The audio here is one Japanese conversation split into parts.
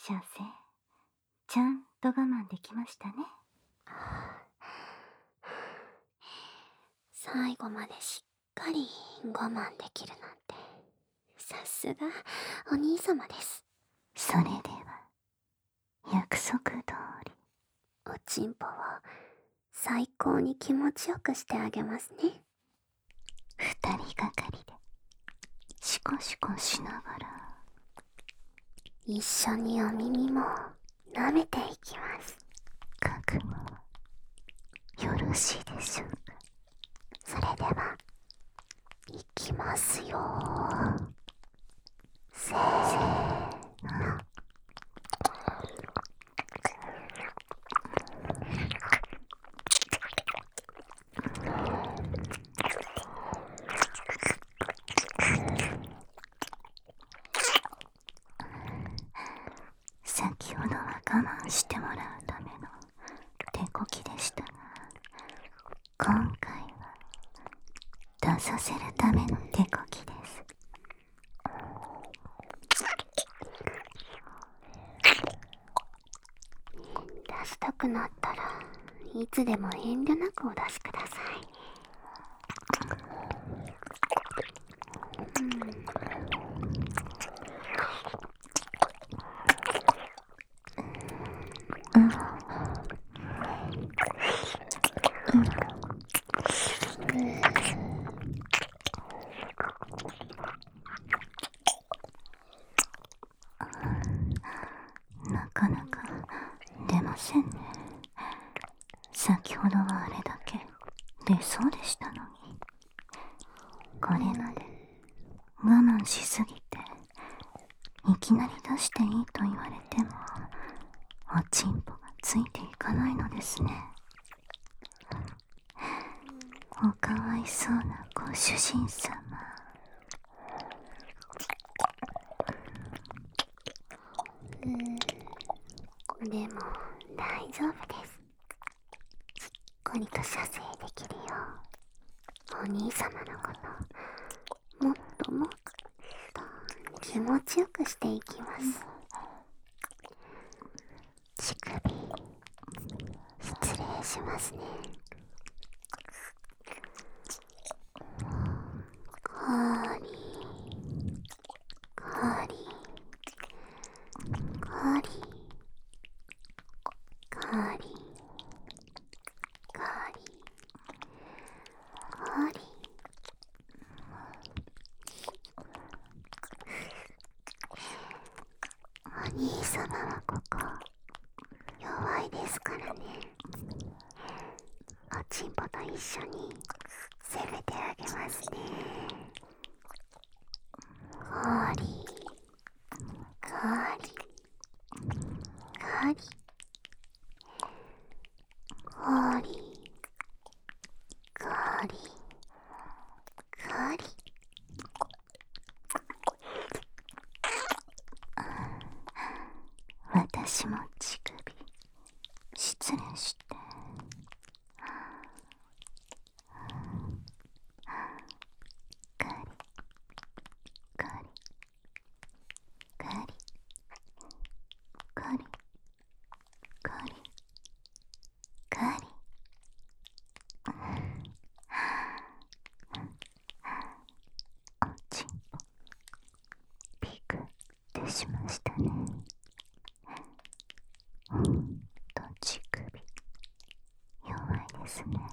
射精、ちゃんと我慢できましたね。 最後までしっかり我慢できるなんて、さすがお兄様です。 それでは約束通りおちんぽを最高に気持ちよくしてあげますね。 二人がかりでシコシコしながら一緒にお耳も舐めていきます。 覚悟はよろしいでしょうか。 それではいきますよ。せーの。 先ほどは我慢してもらうための手こきでしたが、今回は出させるための手こきです。 出したくなったらいつでも遠慮なくお出しください。 なかなか出ませんね。先ほどはあれだけ出そうでしたのに。これまで我慢しすぎていきなり出していいと言われてもおちんぽがついていかないのですね。おかわいそうなご主人様。 でも大丈夫です。しっかりと射精できるよう、お兄様のこともっともっと気持ちよくしていきます。乳首失礼しますね。カリカリカリカリカリカリ。お兄様はここ弱いですからね。おちんぽと一緒に攻めてあげますね。カリカリカリカリカリカリ。 私も乳首失礼して。カリカリカリカリカリカリ。おちんぽピクってしましたね。ほんと乳首弱いですね。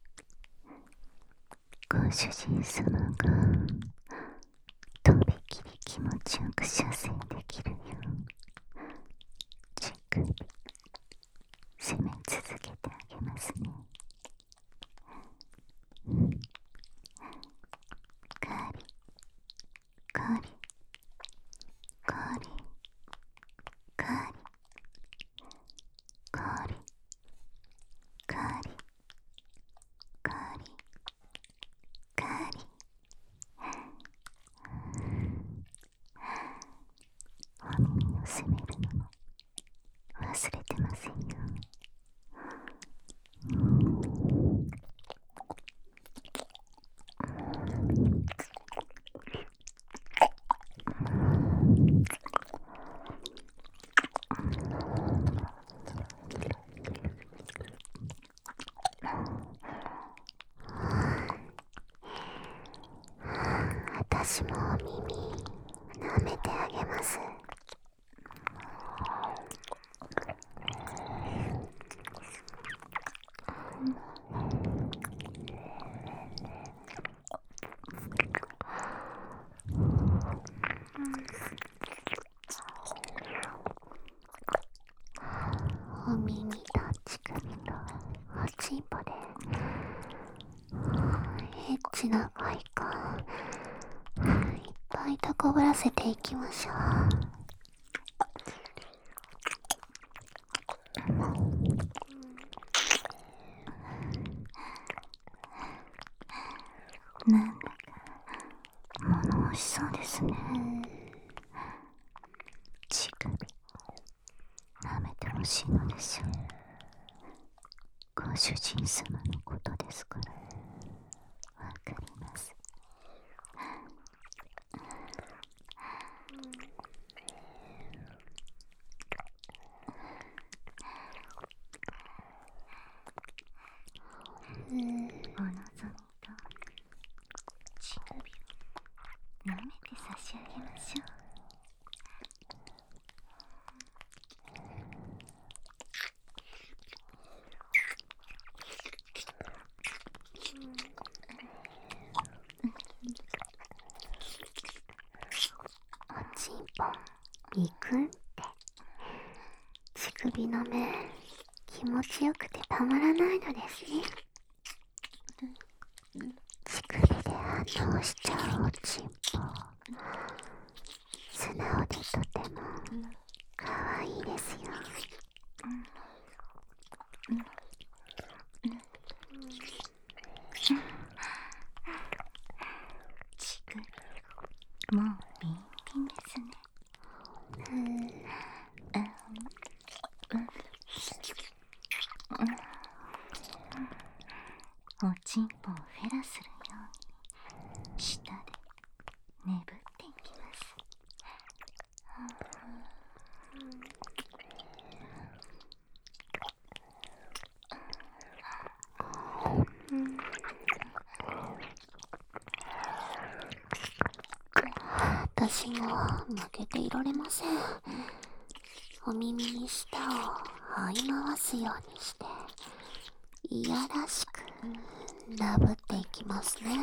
ご主人様がとびきり気持ちよく射精できるよう乳首攻め続けてあげますね。カリカリカリカリカリカリカリカリ私もお耳舐めてあげます。お耳と乳首とおちんぽでエッチな快感いっぱい高ぶらせていきましょう。 なんだか物欲しそうですね。乳首舐めてほしいのですよ。ご主人様のことですから。わかります。お望みと乳首を舐めて差し上げましょう。 おちんぽいくんって乳首の目気持ちよくてたまらないのですね。乳首で反応しちゃうおちんぽ素直でとてもかわいいですよ。 乳首もうビンビンですね。おちんぽをフェラするように舌でねぶっていきます。 私も負けていられません。お耳に舌を這い回すようにしていやらしくなぶっていきますね。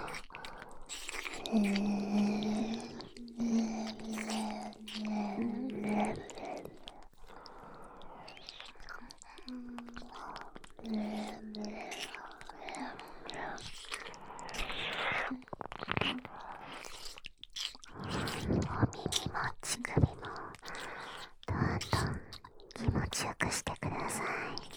お耳も乳首もどんどん気持ちよくしてください。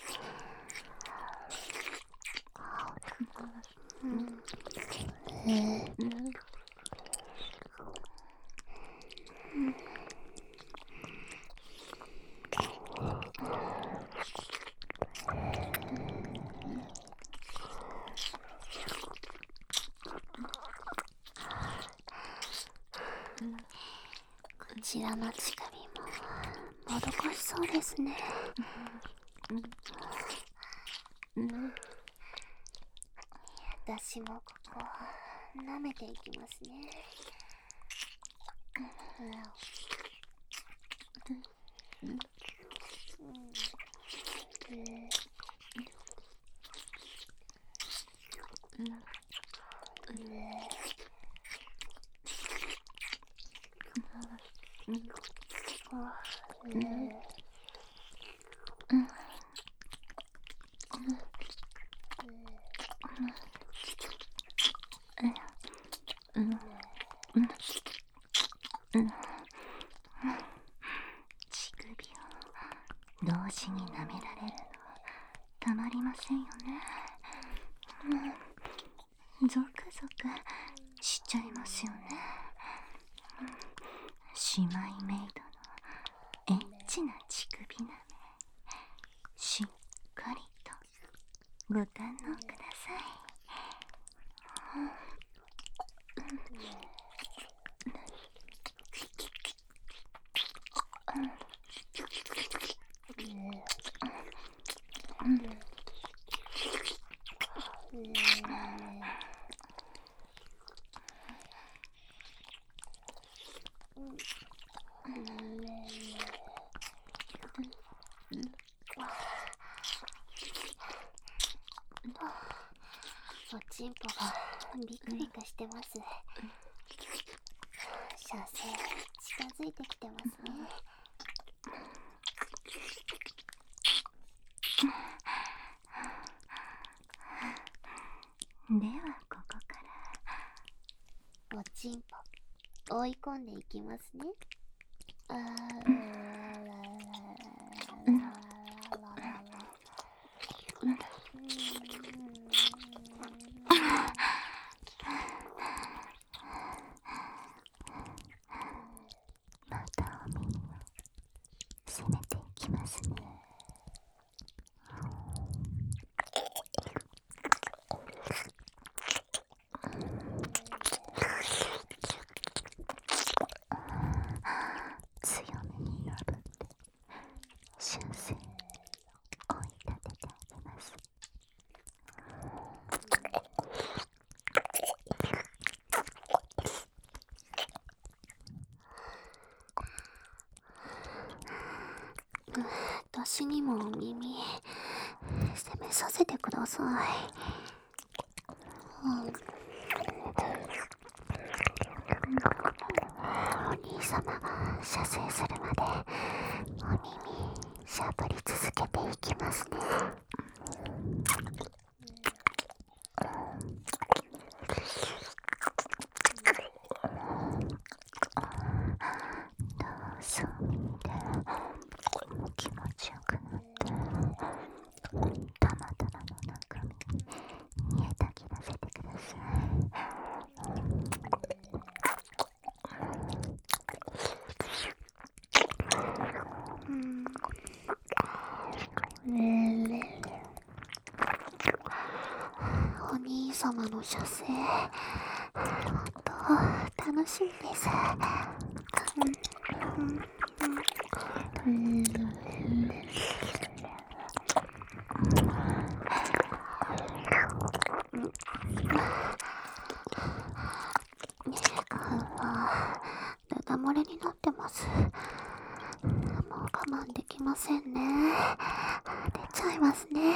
こちらの乳首ももどかしそうですね。私もここ舐めていきますね。 乳首を同時に舐められるのはたまりませんよね。ゾクゾクしちゃいますよね。姉妹メイドのエッチな乳首舐め、しっかりとご堪能ください。 おちんぽがビクビクしてます。射精近づいてきてますね。 ではここからおちんぽ追い込んでいきますね。 またお耳を攻めていきますね。強めにのぶって修正追い立ててあげます。 私にもお耳攻めさせてください。お兄様が射精するまでお耳しゃぶり続けていきますね。 そう耳で気持ちよくなってたまたまの中身煮えたきらせてください。 お兄様の射精本当楽しみです。ダダ漏れになってます。もう我慢できませんね。出ちゃいますね。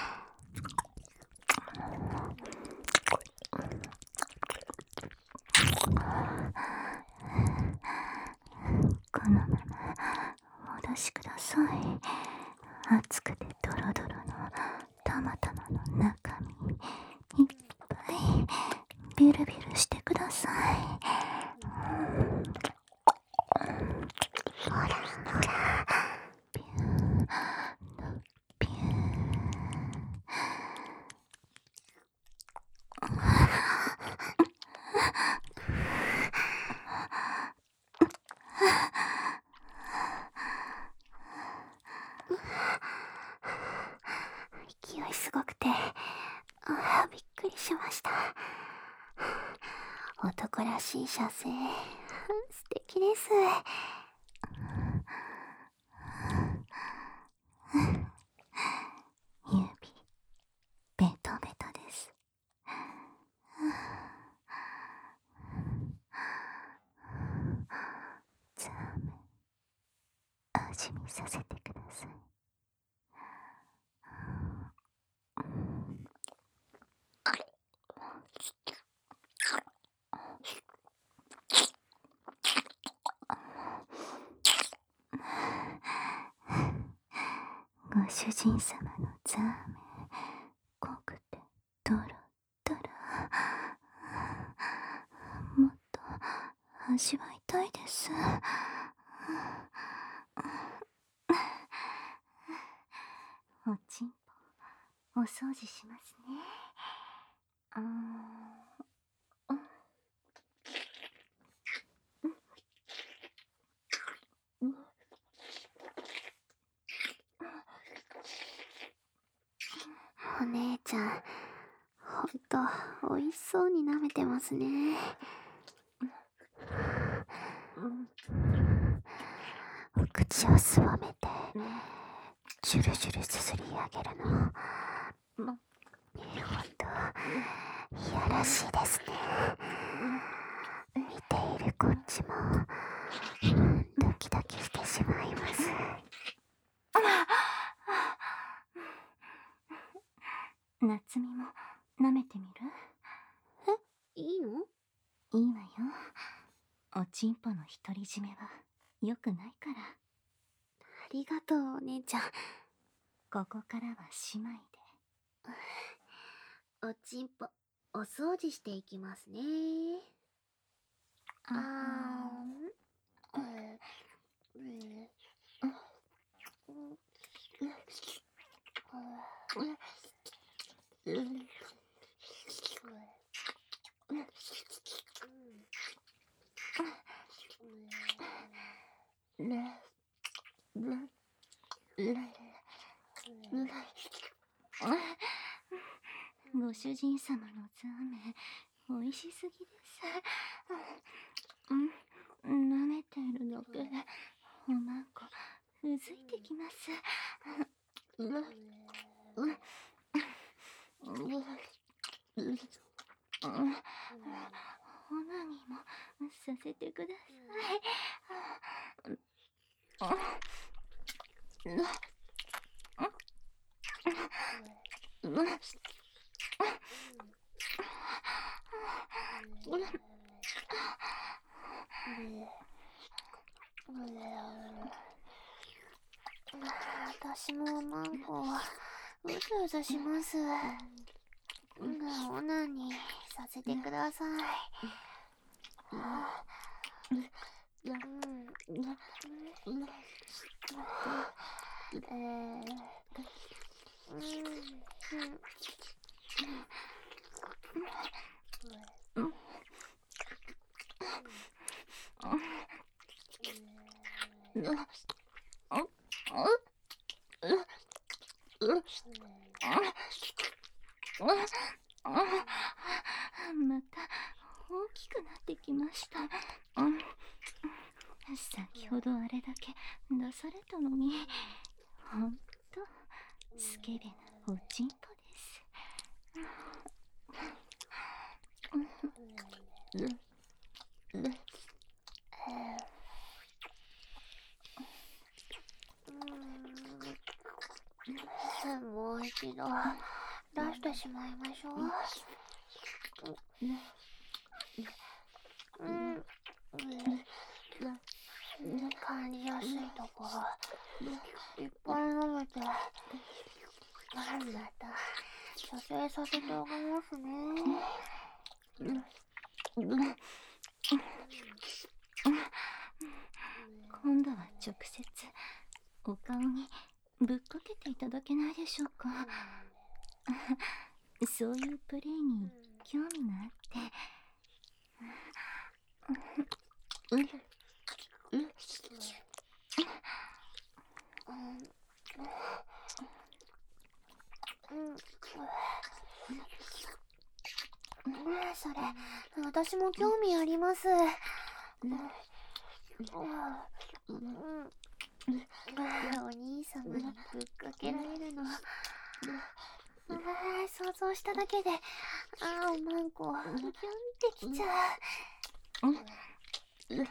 このままお出しください。熱くてドロドロのたまたまの中身いっぱいビルビルしてください。 ほらピューのピュー。 勢いすごくてびっくりしました。男らしい射精素敵です。 指ベトベトです。ザーメン味見させてください。ご主人様のザーメン濃くてドロドロ、もっと味わいたいです。おちんぽお掃除しますね。 お姉ちゃんほんとおいしそうに舐めてますね。お口をすぼめてジュルジュルすすり上げるのほんといやらしいですね。見ているこっちもドキドキしてしまいます。 夏美も舐めてみる？ いいの？ いいわよ。おちんぽの独り占めは良くないから。 ありがとう、お姉ちゃん。 ここからは姉妹で。 おちんぽ、お掃除していきますね。 ご主人様のザーメン、美味しすぎです。舐めているだけで、おまんこ、うずいてきます。オナニーもさせてくださ私もマンコうずうずします。オナニーさせてください。 また大きくなってきました。先ほどあれだけ出されたのに、ほんとスケベなおちんぽです。 もう一度出してしまいましょう。感じやすいところいっぱい飲めて、また蘇生させてあげますね。 今度は直接お顔にぶっかけていただけないでしょうか。そういうプレイに興味があって。 それ、私も興味あります。お兄様にぶっかけられるの、想像しただけで、おまんこ、キュンってきちゃう。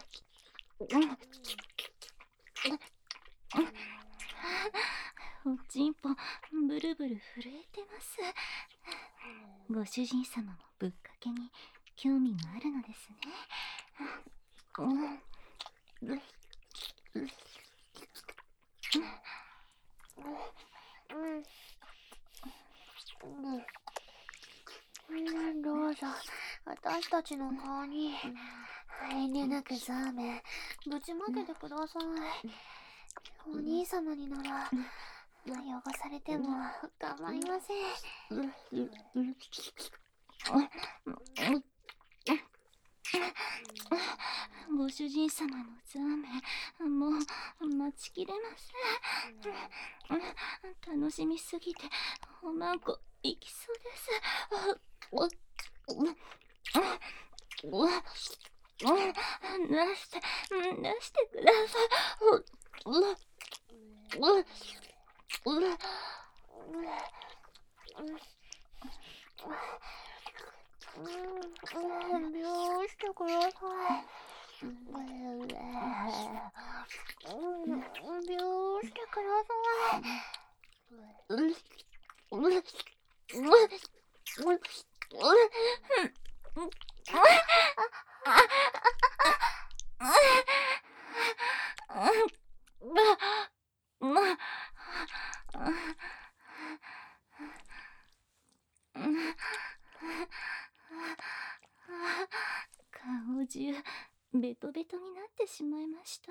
おちんぽブルブル震えてます。ご主人様もぶっかけに興味があるのですね。 どうぞ私たちの顔に遠慮なくザーメンぶちまけてください。お兄様になら汚されても構いません。 ご主人様のザーメン、もう待ちきれません。楽しみすぎておまんこいきそうです。出してください。 許してください。許してください。 顔中ベトベトになってしまいました。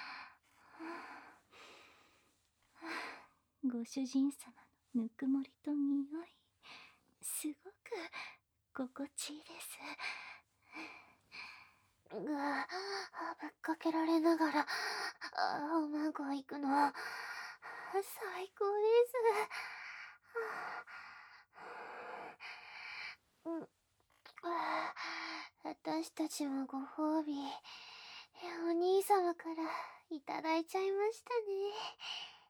ご主人様のぬくもりと匂い、すごく心地いいです。 ぶっかけられながらおまご行くの最高です。私たちもご褒美お兄様からいただいちゃいましたね。